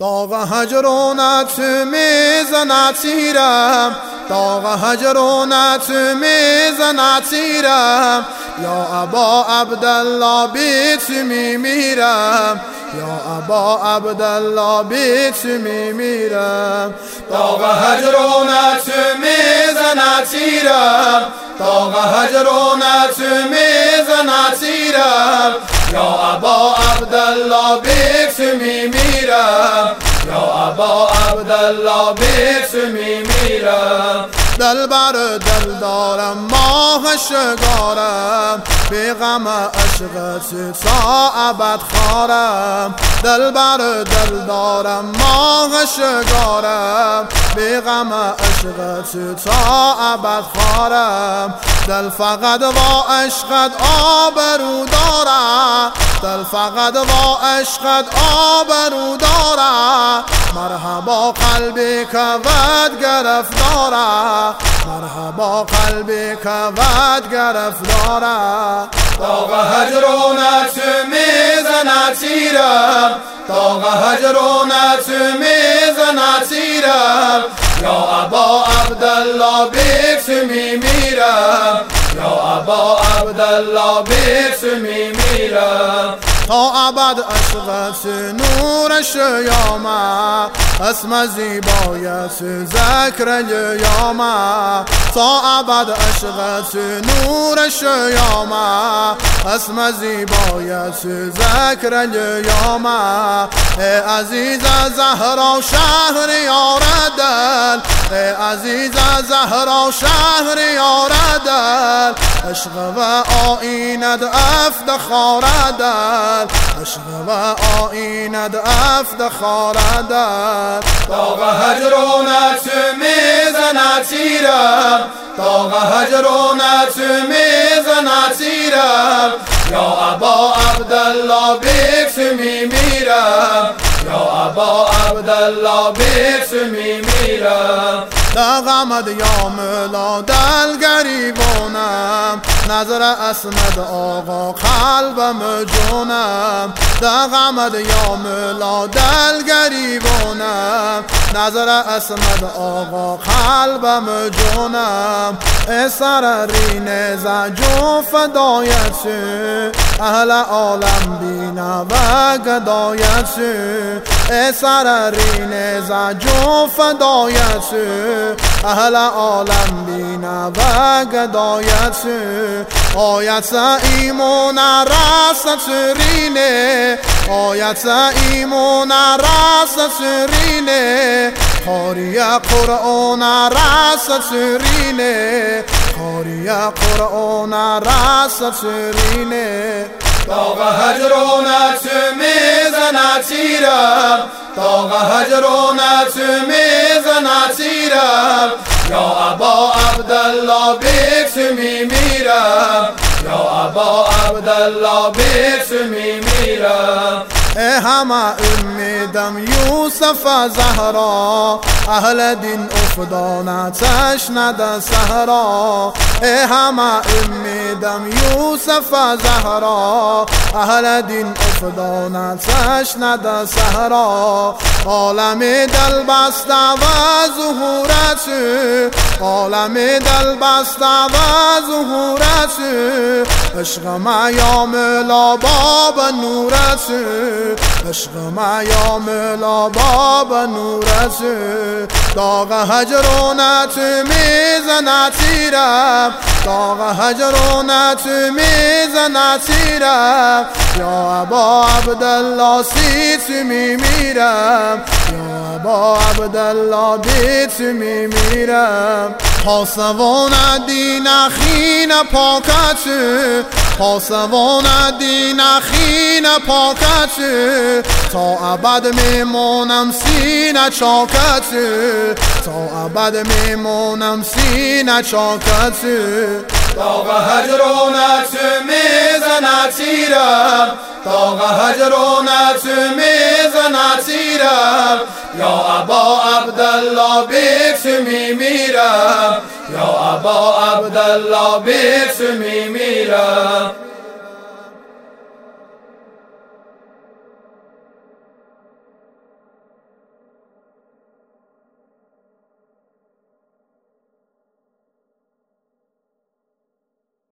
داغ هجرونت میزند تیرم، داغ هجرونت میزند تیرم، یا ابا عبدالله بی تو میمیرم، یا ابا عبدالله بی تو میمیرم. داغ هجرونت میزند تیرم، داغ هجرونت میزند تیرم، یا ابا عبدالله بی تو میمیرم، یا ابا عبدالله بی تو میمیرم. دل بر دل دارم ماه شگارم، بی غم عشق تو تا ابد خارم. دل بر دل دارم ماه شگارم، بی غم عشق تو تا ابد خارم. دل فقط با عشقت آبرو دارم، دل فقط با عشقت آبرو دارم. مرحبا قلبی که ود گرفتارم، مرحبا قلبی که ود گرفتارم. داغ هجرونت میزند تیرم، داغ هجرونت میزند تیرم، یا ابا عبدالله بی تو میمیرم، یا ابا عبدالله بی تو میمیرم. تا ابد عشقت نورش یامه، اسم زیبایت ذکر یامه. تا ابد عشقت نورش یامه، اسم زیبایت ذکر یامه. ای عزیز زهرا شهریار دل، ای عزیز زهرا شهریار دل. عشق و آیینت افتخار دل، عشق و آیینت افتخار دل. داغ هجرونت میزند تیرم، داغ هجرونت میزند تیرم، یا ابا عبدالله بی تو میمیرم، یا ابا عبدالله بی تو میمیرم. دغمد یا ملا دل گریبانم، نظر اسمد آقا قلبم جونم. دغمد یا ملا دل گریبانم، نظر اسمد آقا قلبم جونم. ای سررین زجو فدایت، اهل عالم بینا و گدایت. ای سررین زجو فدایت، اهل عالم بینا و گدایت. آیت ایمون راست رینه، آیت ایمون راست رینه. قاری قرآن راست رینه، قاری قرآن راست رینه. داغ هجرونت میزند تیرم، داغ هجرونت میزند تیرم، یا ابا عبدالله بی تو میمیرم، یا ابا عبدالله بی تو میمیرم. ای همه امیدم یوسف زهرا، اهل دین افتادنش نده صحرا. ای همه امیدم یوسف زهرا، اهل دین افتادنش نده صحرا. عالم دل بسته و ظهورت، عالم دل بسته و ظهورت. عشق ما یا ملا باب نورت، عشق ما یا ملا باب نورت. داغ هجرونت میزند تیرم، داغ هجرونت میزند تیرم، یا ابا عبدالله سی تو میمیرم، یا ابا عبدالله بی تو میمیرم. پاسوان دین خین پاکت، پاسوان دین خین پاکت. تا ابد میمونم سینه چاکت، تا ابد میمونم سینه چاکت. داغ هجرونت میزند تیرم، داغ هجرونت میزند تیرم، یا ابا عبدالله بی تو میمیرم، یا ابا عبدالله بی تو میمیرم.